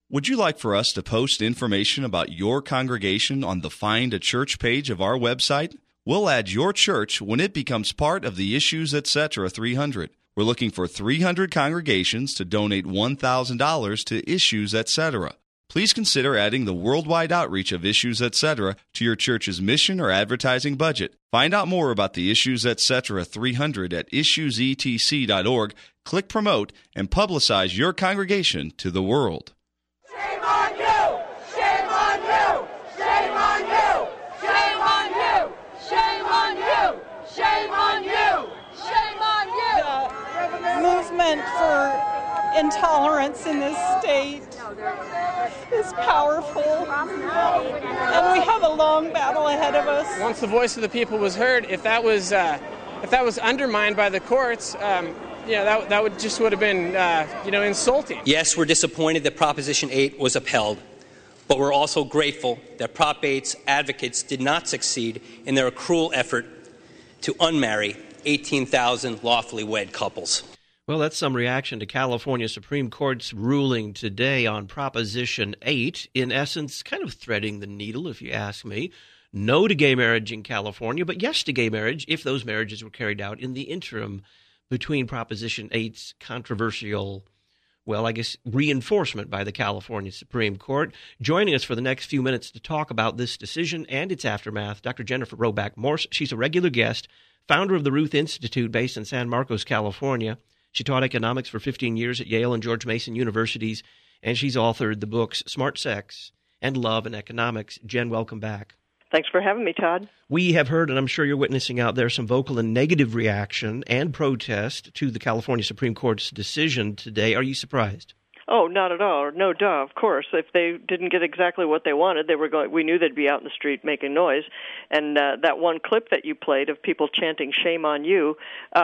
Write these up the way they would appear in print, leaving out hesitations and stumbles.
Would you like for us to post information about your congregation on the Find a Church page of our website? We'll add your church when it becomes part of the Issues Etc. 300. We're looking for 300 congregations to donate $1,000 to Issues Etc. Please consider adding the worldwide outreach of Issues Etc. to your church's mission or advertising budget. Find out more about the Issues Etc. 300 at issuesetc.org. Click Promote and publicize your congregation to the world. Shame on you! Shame on you! Shame on you! Shame on you! Shame on you! Shame on you! Shame on you! The movement for intolerance in this state is powerful, and we have a long battle ahead of us. Once the voice of the people was heard, if that was undermined by the courts, that would have been insulting. Yes, we're disappointed that Proposition 8 was upheld, but we're also grateful that Prop 8's advocates did not succeed in their cruel effort to unmarry 18,000 lawfully wed couples. Well, that's some reaction to California Supreme Court's ruling today on Proposition 8, in essence, kind of threading the needle, if you ask me. No to gay marriage in California, but yes to gay marriage if those marriages were carried out in the interim between Proposition 8's controversial, reinforcement by the California Supreme Court. Joining us for the next few minutes to talk about this decision and its aftermath, Dr. Jennifer Roback Morse. She's a regular guest, founder of the Ruth Institute based in San Marcos, California. She taught economics for 15 years at Yale and George Mason universities, and she's authored the books Smart Sex and Love and Economics. Jen, welcome back. Thanks for having me, Todd. We have heard, and I'm sure you're witnessing out there, some vocal and negative reaction and protest to the California Supreme Court's decision today. Are you surprised? Oh, not at all. No, duh, of course. If they didn't get exactly what they wanted, we knew they'd be out in the street making noise. And that one clip that you played of people chanting "Shame on you,"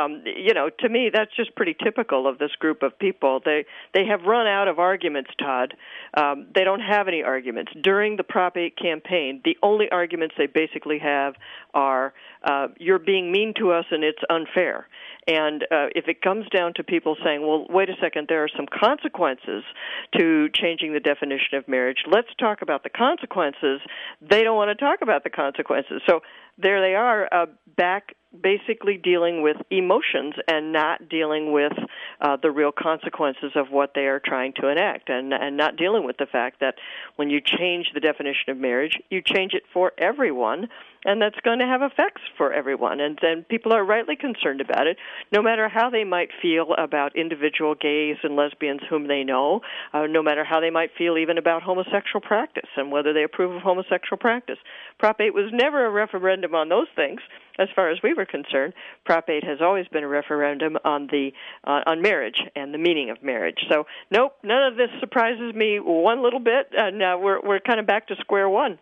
to me, that's just pretty typical of this group of people. They have run out of arguments, Todd. They don't have any arguments. During the Prop 8 campaign, the only arguments they basically have are, you're being mean to us and it's unfair. And if it comes down to people saying, well, wait a second, there are some consequences to changing the definition of marriage, let's talk about the consequences, they don't want to talk about the consequences. So there they are, back basically dealing with emotions and not dealing with the real consequences of what they are trying to enact, and not dealing with the fact that when you change the definition of marriage, you change it for everyone, and that's going to have effects for everyone. And then people are rightly concerned about it, no matter how they might feel about individual gays and lesbians whom they know, no matter how they might feel even about homosexual practice and whether they approve of homosexual practice. Prop 8 was never a referendum on those things. As far as we were concerned, Prop 8 has always been a referendum on on marriage and the meaning of marriage. So, nope, none of this surprises me one little bit, and we're kind of back to square one.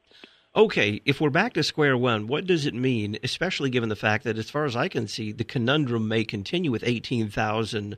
Okay, if we're back to square one, what does it mean, especially given the fact that, as far as I can see, the conundrum may continue with 18,000,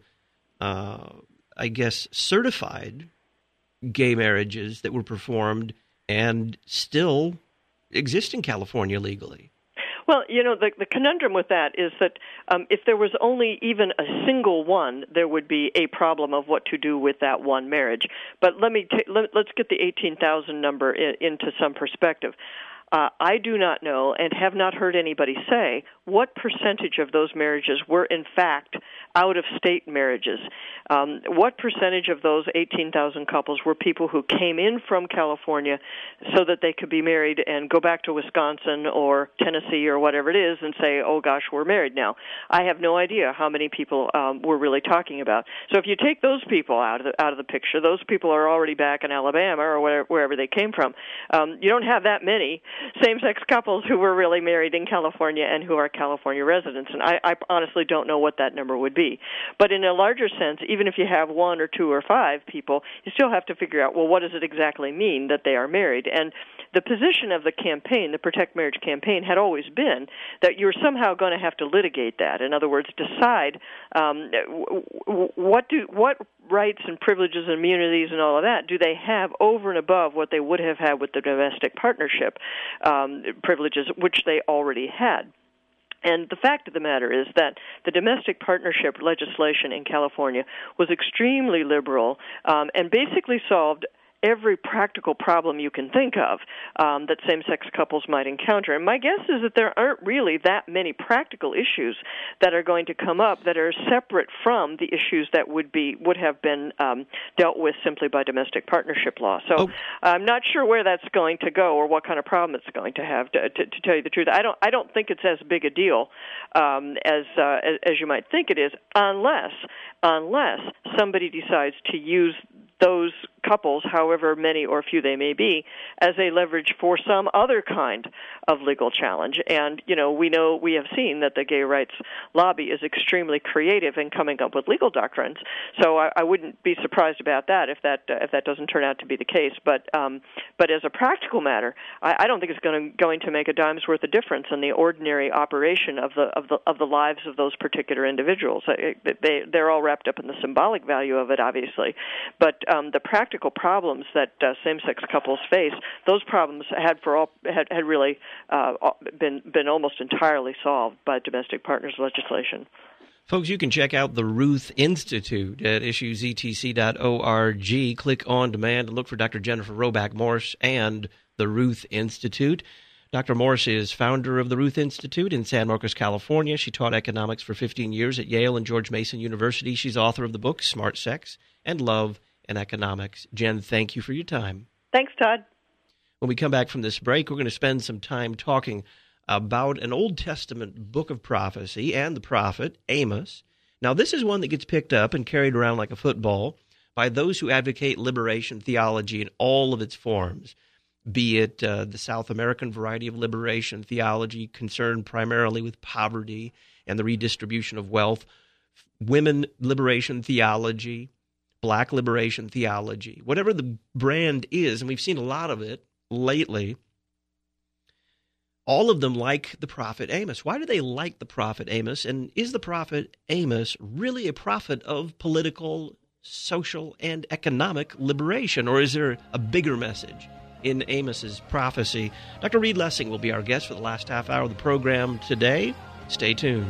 certified gay marriages that were performed and still exist in California legally? Well, the conundrum with that is that if there was only even a single one, there would be a problem of what to do with that one marriage. But let's get the 18,000 number into some perspective. I do not know and have not heard anybody say what percentage of those marriages were, in fact, out-of-state marriages. What percentage of those 18,000 couples were people who came in from California so that they could be married and go back to Wisconsin or Tennessee or whatever it is and say, oh, gosh, we're married now. I have no idea how many people we're really talking about. So if you take those people out of the picture, those people are already back in Alabama or wherever they came from. You don't have that many same-sex couples who were really married in California and who are California residents, and I honestly don't know what that number would be. But in a larger sense, even if you have one or two or five people, you still have to figure out, well, what does it exactly mean that they are married? And the position of the campaign, the Protect Marriage campaign, had always been that you're somehow going to have to litigate that. In other words, decide what rights and privileges and immunities and all of that do they have over and above what they would have had with the domestic partnership privileges, which they already had. And the fact of the matter is that the domestic partnership legislation in California was extremely liberal and basically solved every practical problem you can think of that same-sex couples might encounter. And my guess is that there aren't really that many practical issues that are going to come up that are separate from the issues that would have been dealt with simply by domestic partnership law. So I'm not sure where that's going to go or what kind of problem it's going to have. To tell you the truth, I don't think it's as big a deal as you might think it is, unless somebody decides to use those couples, however many or few they may be, as a leverage for some other kind of legal challenge. And, we have seen that the gay rights lobby is extremely creative in coming up with legal doctrines. So I wouldn't be surprised about that if that doesn't turn out to be the case. But as a practical matter, I don't think it's going to make a dime's worth of difference in the ordinary operation of the lives of those particular individuals. They're all wrapped up in the symbolic value of it, obviously, but the practical problems that same-sex couples face, those problems had really been almost entirely solved by domestic partners legislation. Folks, you can check out the Ruth Institute at issuesetc.org. Click on demand and look for Dr. Jennifer Roback Morse and the Ruth Institute. Dr. Morse is founder of the Ruth Institute in San Marcos, California. She taught economics for 15 years at Yale and George Mason University. She's author of the book Smart Sex and Love and Economics. Jen, thank you for your time. Thanks, Todd. When we come back from this break, we're going to spend some time talking about an Old Testament book of prophecy and the prophet Amos. Now, this is one that gets picked up and carried around like a football by those who advocate liberation theology in all of its forms, be it the South American variety of liberation theology concerned primarily with poverty and the redistribution of wealth, women liberation theology, black liberation theology, whatever the brand is, and we've seen a lot of it lately, all of them like the prophet Amos. Why do they like the prophet Amos? And is the prophet Amos really a prophet of political, social, and economic liberation? Or is there a bigger message in Amos's prophecy? Dr. Reed Lessing will be our guest for the last half hour of the program today. Stay tuned.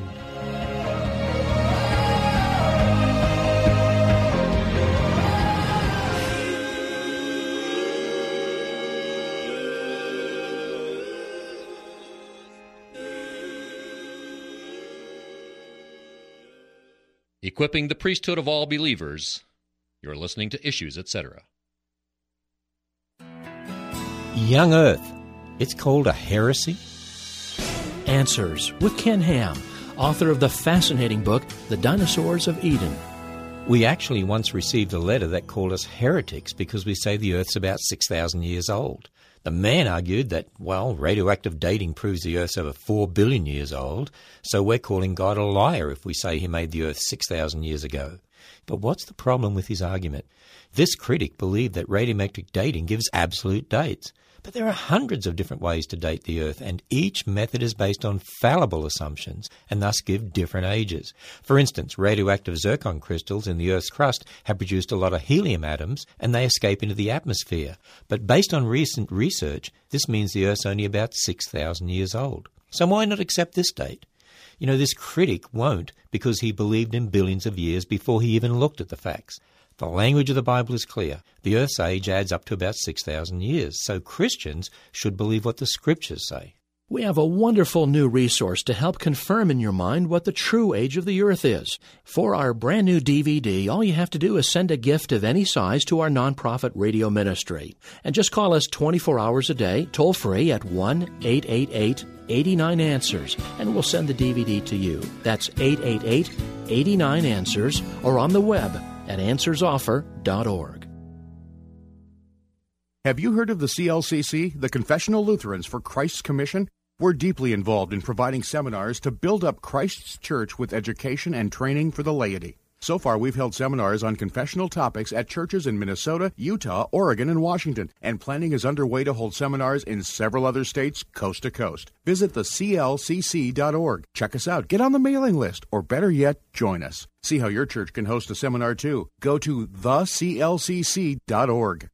Equipping the priesthood of all believers. You're listening to Issues, Etc. Young Earth. It's called a heresy? Answers with Ken Ham, author of the fascinating book, The Dinosaurs of Eden. We actually once received a letter that called us heretics because we say the Earth's about 6,000 years old. The man argued that, radioactive dating proves the Earth's over 4 billion years old, so we're calling God a liar if we say he made the Earth 6,000 years ago. But what's the problem with his argument? This critic believed that radiometric dating gives absolute dates. But there are hundreds of different ways to date the Earth, and each method is based on fallible assumptions and thus give different ages. For instance, radioactive zircon crystals in the Earth's crust have produced a lot of helium atoms, and they escape into the atmosphere. But based on recent research, this means the Earth's only about 6,000 years old. So why not accept this date? This critic won't because he believed in billions of years before he even looked at the facts. The language of the Bible is clear. The Earth's age adds up to about 6,000 years, so Christians should believe what the Scriptures say. We have a wonderful new resource to help confirm in your mind what the true age of the Earth is. For our brand new DVD, all you have to do is send a gift of any size to our nonprofit radio ministry. And just call us 24 hours a day, toll-free at 1-888-89-ANSWERS, and we'll send the DVD to you. That's 888-89-ANSWERS, or on the web at answersoffer.org. Have you heard of the CLCC, the Confessional Lutherans for Christ's Commission? We're deeply involved in providing seminars to build up Christ's church with education and training for the laity. So far, we've held seminars on confessional topics at churches in Minnesota, Utah, Oregon, and Washington, and planning is underway to hold seminars in several other states, coast to coast. Visit the CLCC.org. Check us out, get on the mailing list, or better yet, join us. See how your church can host a seminar too. Go to theclcc.org.